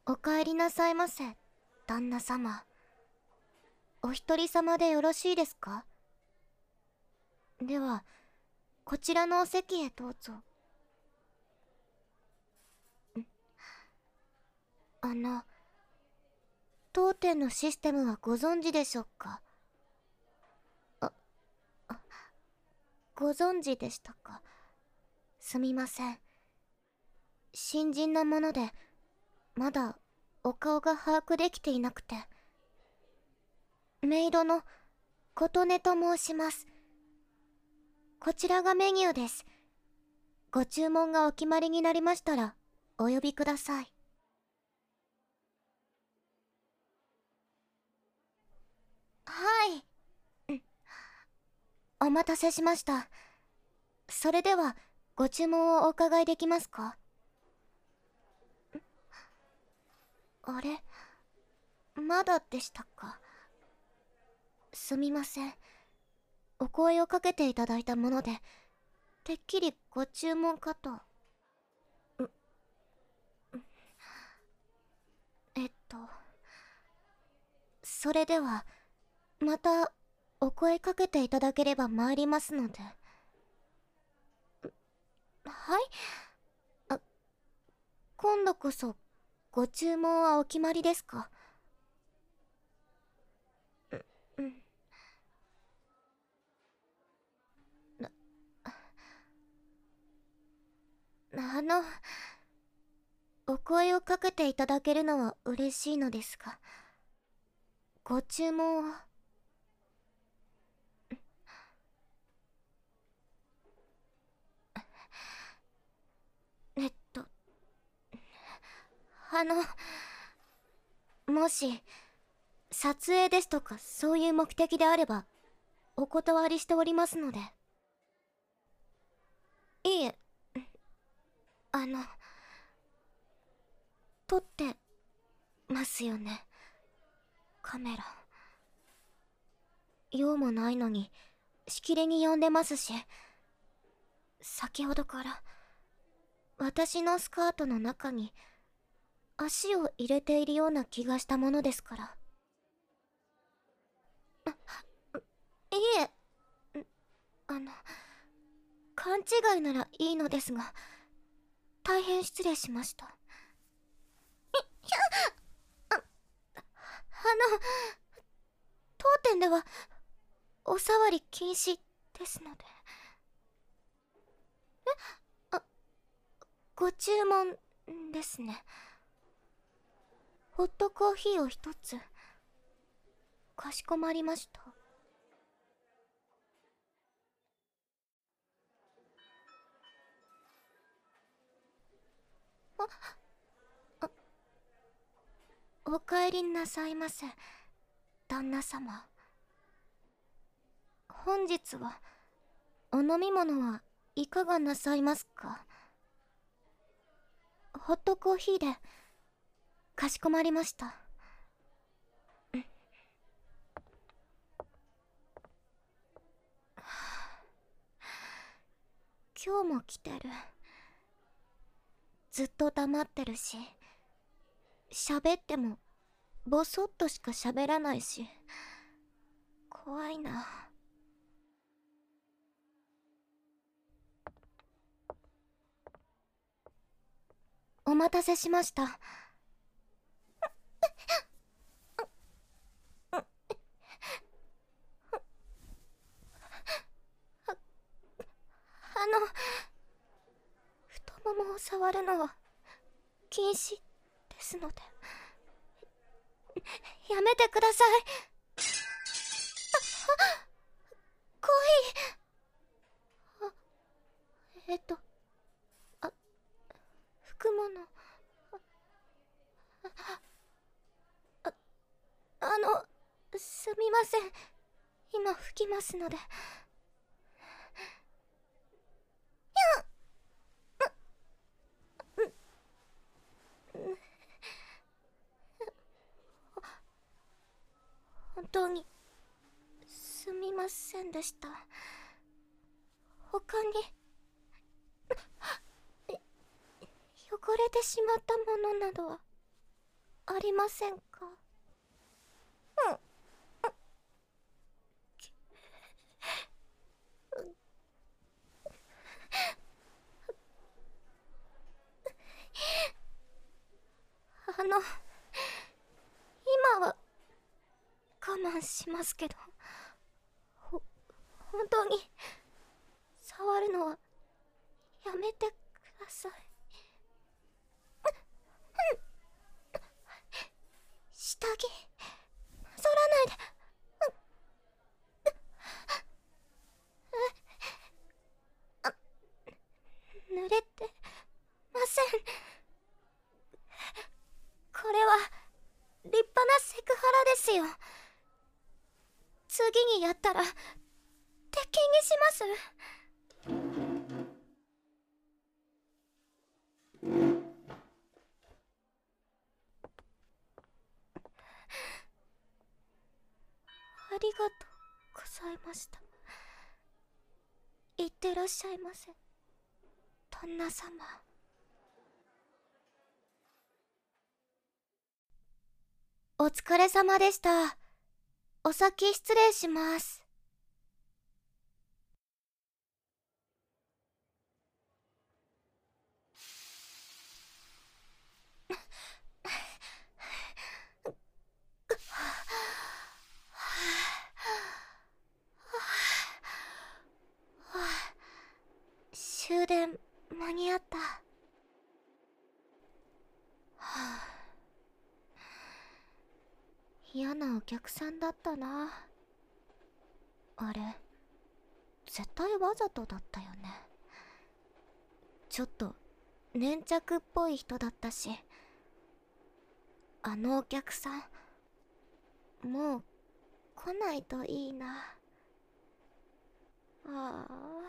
お帰りなさいませ、旦那様。お一人様でよろしいですか？では、こちらのお席へどうぞ。当店のシステムはご存知でしょうか？あ、ご存知でしたか。すみません。新人なもので、まだお顔が把握できていなくて。メイドの琴音と申します。こちらがメニューです。ご注文がお決まりになりましたら、お呼びください。はい。お待たせしました。それでは、ご注文をお伺いできますか？あれ、まだでしたか。すみません。お声をかけていただいたもので、てっきりご注文かと。それでは、またお声かけていただければ参りますので。はい？あ、今度こそご注文はお決まりですか？うん。あの、お声をかけていただけるのは嬉しいのですが、ご注文は。えっと、あの、もし、撮影ですとかそういう目的であれば、お断りしておりますので。いいえ、あの、撮ってますよね、カメラ。用もないのに、しきりに呼んでますし、先ほどから、私のスカートの中に、足を入れているような気がしたものですから。いえ、勘違いならいいのですが、大変失礼しました。当店では、お触り禁止ですので。あ、ご注文ですね。ホットコーヒーを一つ。かしこまりました。お帰りなさいませ、旦那様。本日は、お飲み物はいかがなさいますか？ホットコーヒーで、かしこまりました。今日も来てる。ずっと黙ってるし、喋ってもボソッとしか喋らないし、怖いな。お待たせしました。太ももを触るのは禁止ですので、やめてください。コーヒー。あ、服物。すみません。今拭きますので。本当にすみませんでした。他に汚れてしまったものなどはありませんか？今は我慢しますけど、本当に触るのはやめてください。下着そらないで。濡れてません。これは立派なセクハラですよ。次にやったら鉄拳にします。ありがとうございました。いってらっしゃいませ、旦那様。お疲れ様でした。お先失礼します。終電間に合った。嫌なお客さんだったな。あれ絶対わざとだったよね。ちょっと粘着っぽい人だったし。あのお客さんもう来ないといいな。ああ。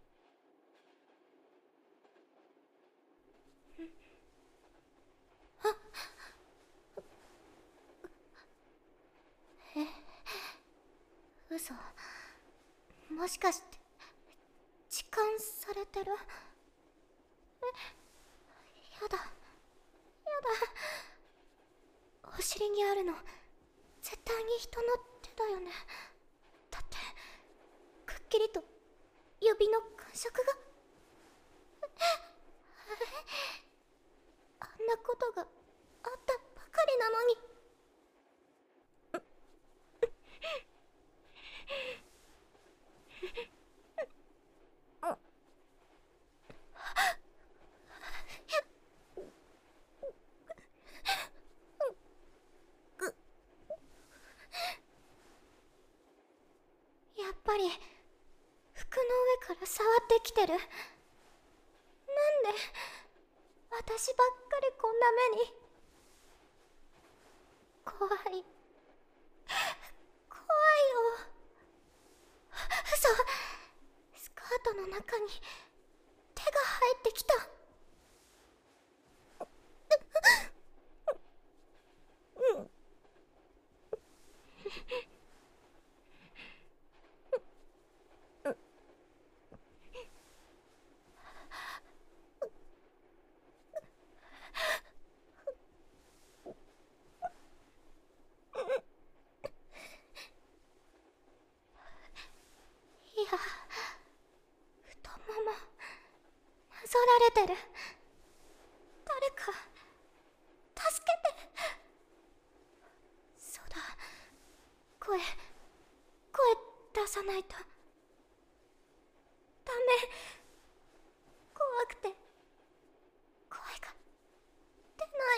嘘。もしかして痴漢されてる？やだやだ。お尻にあるの絶対に人の手だよね。だってくっきりと指の感触が。あんなことがあったばかりなのに。やっぱり服の上から触ってきてる。なんで私ばっかりこんな目に。怖い怖いよ。嘘。スカートの中に手が入ってきた。いや、太ももなぞられてる。誰か助けて。そうだ、声出さないと。ダメ。怖くて声が出ない。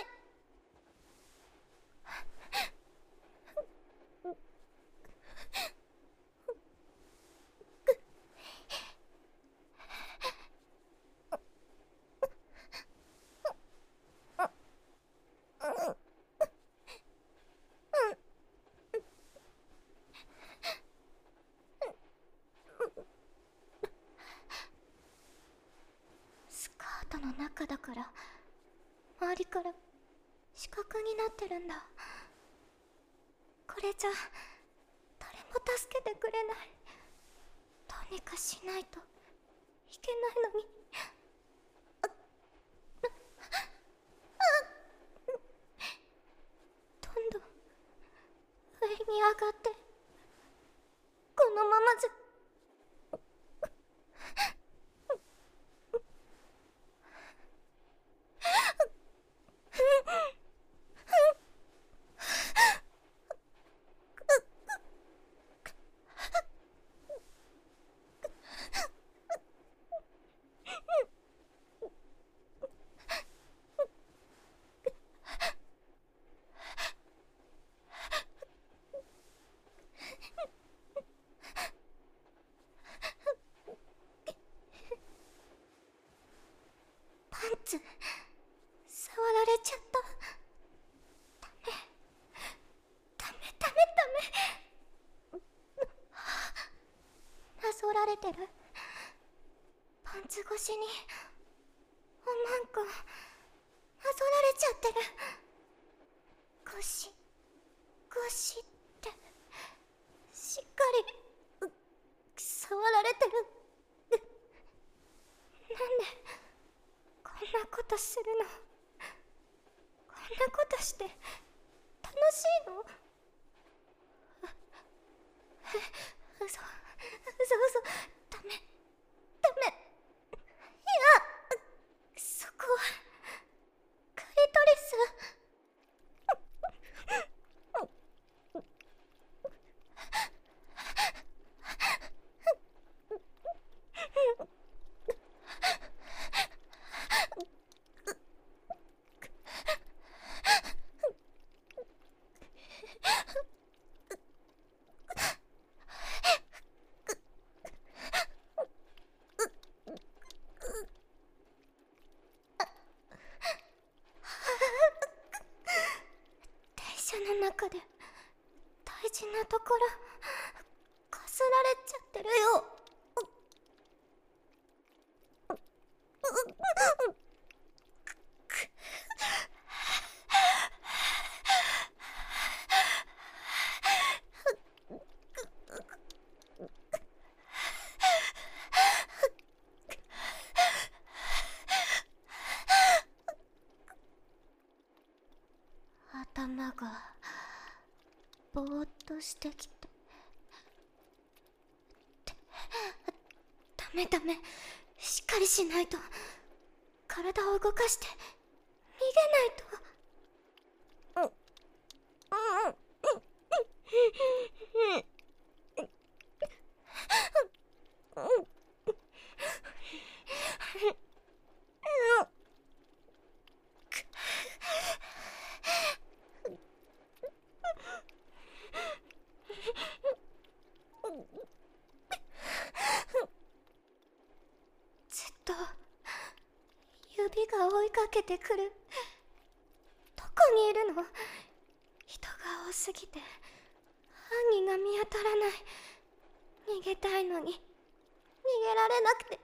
スカートの中だから周りから死角になってるんだ。これじゃ誰も助けてくれない。どうにかしないといけないのに。 がってこのままじゃ。パンツ触られちゃった。ダメダメダメ。なぞられてる。パンツ越しにおまんこなぞられちゃってる。ゴシゴシってしっかり触られてる。なんでこんなことするの。こんなことして楽しいの。嘘嘘嘘。ダメダメ。いや、そこはクリトリス。電車の中で大事なところこすられちゃってるよ。頭がぼーっとしてきて。ダメダメ。しっかりしないと。体を動かして逃げないと。ずっと指が追いかけてくる。どこにいるの。人が多すぎて犯人が見当たらない。逃げたいのに逃げられなくて、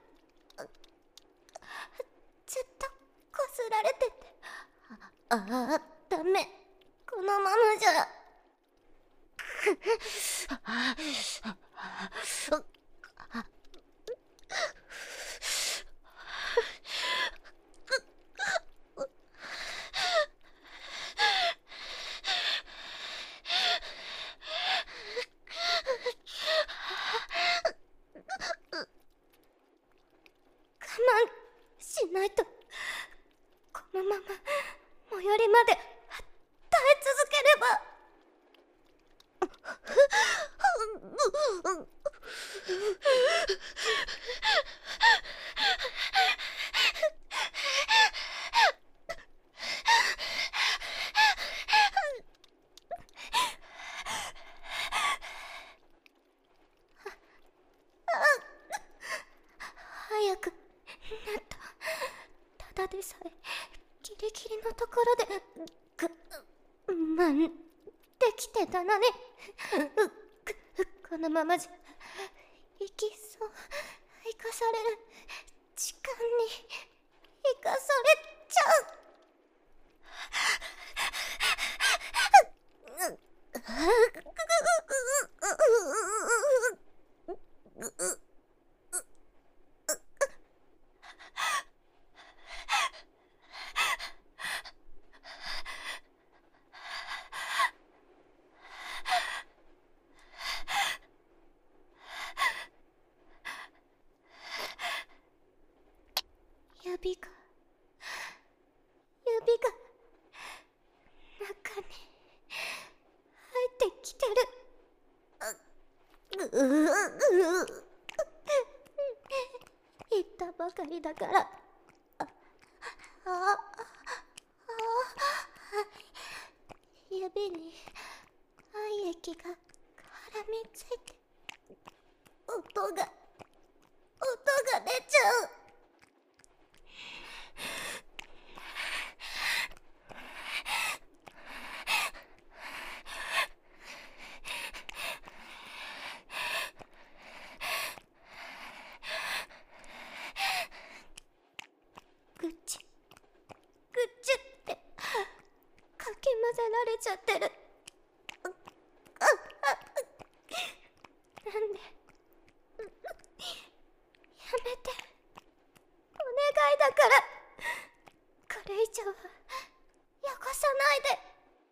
ずっとこすられてて。ダメ。このままじゃ。しないと。このまま最寄りまで耐え続ければ。早くなった。ただでさえギリギリのところでできてたのに。このままじゃ生きそう生かされる時間に生かされちゃう。 指が中に入ってきてる。言ったばかりだから。指に愛液が絡みついて音が出ちゃう。ぐちってかき混ぜられちゃってる。なんでやめて、お願いだから。これ以上は汚さないで。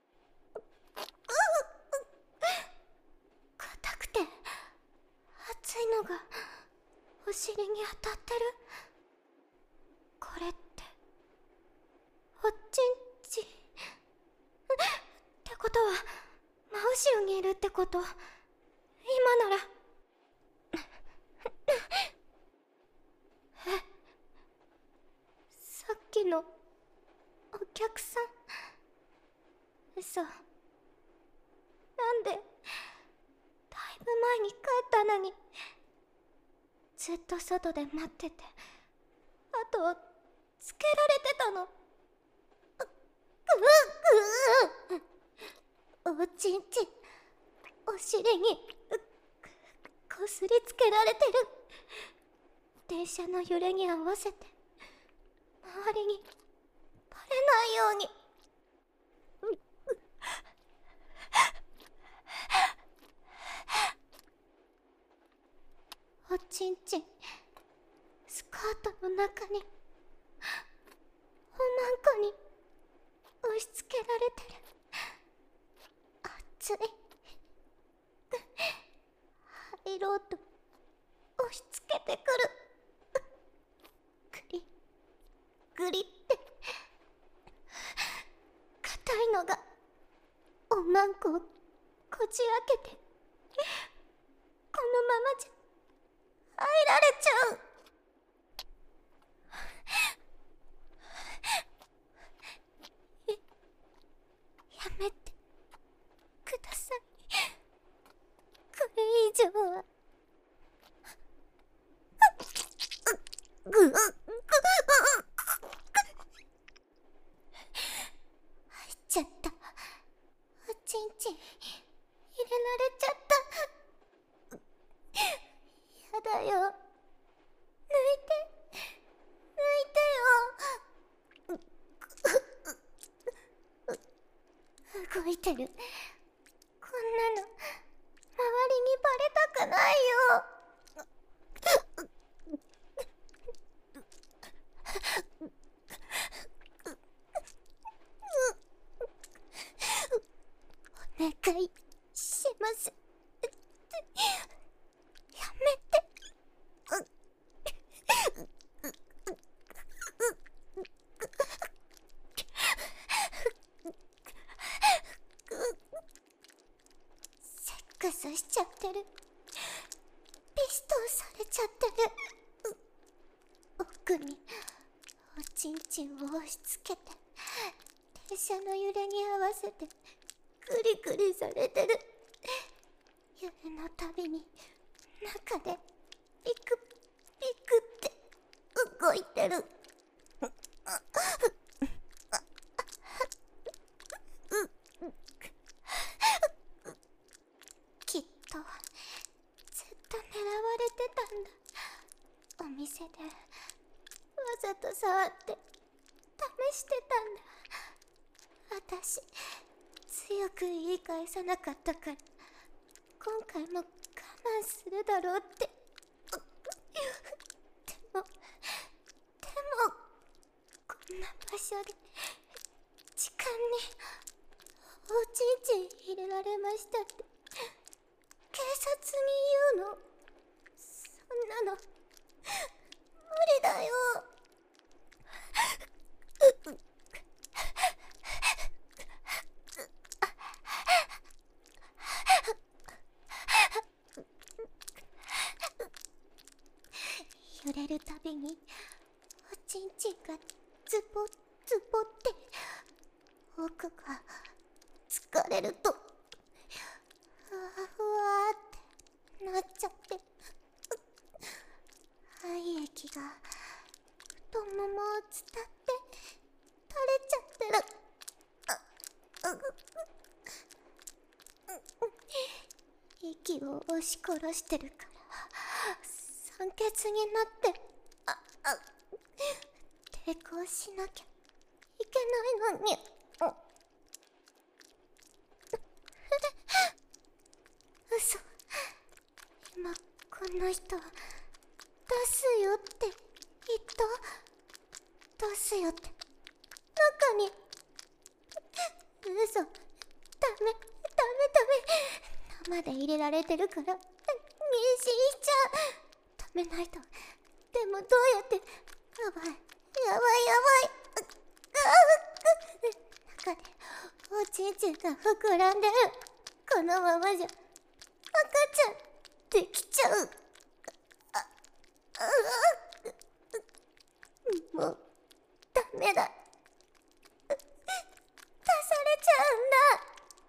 硬くて熱いのがお尻に当たってる。これっておちんちんってことは真後ろにいるってこと。今ならさっきのお客さん、嘘。なんでだいぶ前に帰ったのにずっと外で待ってて後をつけられてたの。おちんちんお尻にこすりつけられてる。電車の揺れに合わせて周りにバレないように。おちんちんスカートの中におまんこに押し付けられてる。熱い。入ろうと押し付けてくる。グリって硬いのがおまんこをこじ開けて、このままじゃ入られちゃう。やめてください。これ以上は。入っちゃった。おちんちん入れられちゃった。やだよ。抜いてよ。動いてる。こんなの周りにバレたくないよ。お願いします。やめて。セックスしちゃってる。ピストンされちゃってる。奥におちんちんを押し付けて電車の揺れに合わせてグリグリされてる。揺れのたびに中でピクピクって動いてる。きっとずっと狙われてたんだ。お店でわざと触って試してたんだ。私強く言い返さなかったから今回も我慢するだろうって。でもこんな場所で時間におちんちん入れられましたって警察に言うの？そんなの無理だよ。 血がズボズボって奥が疲れるとふわふわってなっちゃって肺液が太ももを伝って垂れちゃってる。息を押し殺してるから酸欠になって抵抗しなきゃいけないのに。嘘。今この人出すよって言った。出すよって中に。嘘。ダメ生で入れられてるから妊娠しちゃう。止めないと。でもどうやって。やばい中でおちんちんが膨らんでる。このままじゃ赤ちゃんできちゃう。もうダメだ。出されちゃうんだ。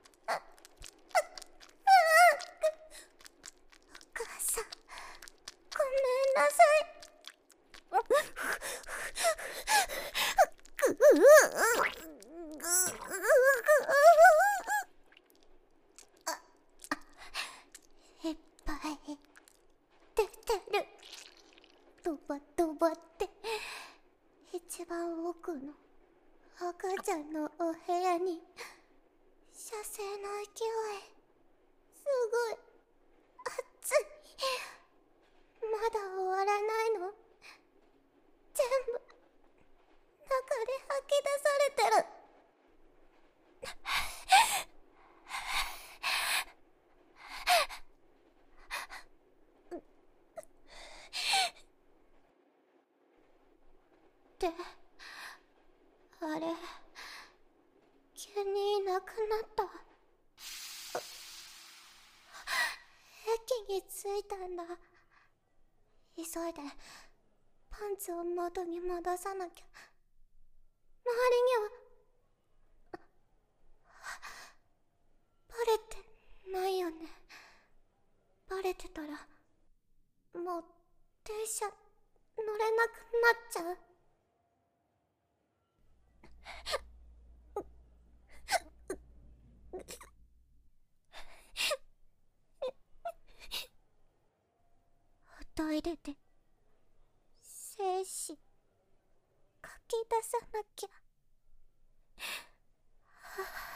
お母さんごめんなさい。いっぱい出てる。ドバドバって一番奥の赤ちゃんのお部屋に射精の勢いすごい熱い。まだ終わらないの。全部中で吐き出されてる。で、あれ急にいなくなった。駅に着いたんだ。急いでパンツを元に戻さなきゃ。周りにはバレてないよね。バレてたらもう電車乗れなくなっちゃう。おトイレで精子かき出さなきゃ。